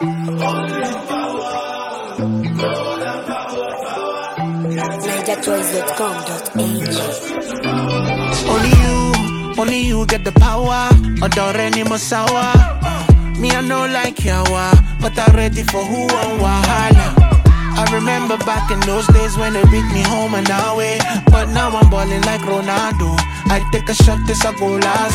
Only you get the power. Adore mo sawa. Me I know like yawa, but I'm ready for who and wahala. I remember back in those days when they beat me home and away, but now I'm balling like Ronaldo. I take a shot, this a goal as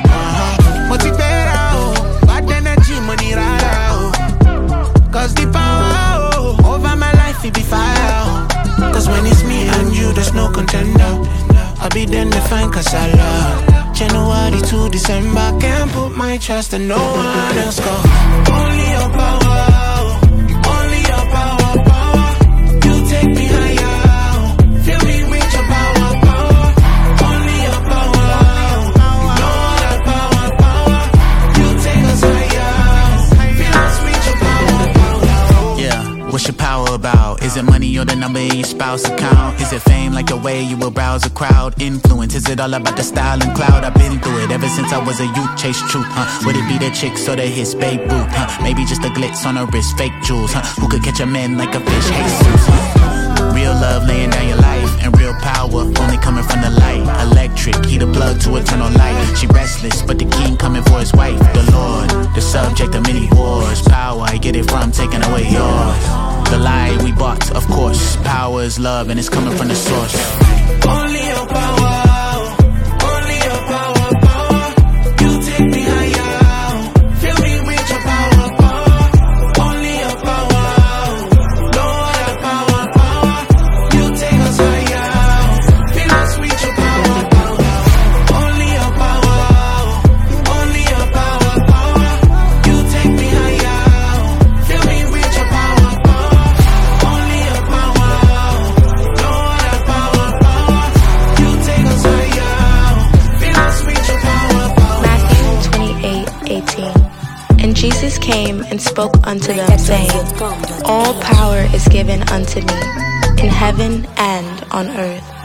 motivate, bad energy, money rara. Cause the power over my life, it be fire. Cause when it's me and you, there's no contender. I'll be then to find cause I love. January to December, can't put my trust in no one else. Go. Only your power, only your power, power. You take me higher, fill me with your power, power. Only your power, no other power, power. You take us higher, fill us with your power, power. Yeah, what's your power about? Is it money or the number in your spouse account? Is it fame like the way you will browse a crowd? Influence, is it all about the style and cloud? I've been through it ever since I was a youth, chase truth, Would it be the chicks or the hits, babe boot, Maybe just the glitz on her wrist, fake jewels, Who could catch a man like a fish, Jesus, Real love laying down your life, and real power only coming from the light. Electric, he the plug to eternal light. She restless, but the king coming for his wife. The Lord, the subject of many wars. Power, I get it from taking away yours. The lie we bought, of course. Power is love and it's coming from the source. Only your power, only your power, power. You take me higher, fill me with your power, power. Only your power, no other power, power. You take us higher, fill us with your power, power. Only your power, only your power, power. You take me higher, fill me with your power, power. Only your power, no other power, power. You take us higher, fill us with your power, power. Matthew 28:18. And Jesus came and spoke unto them, saying, All power is given unto me, in heaven and on earth.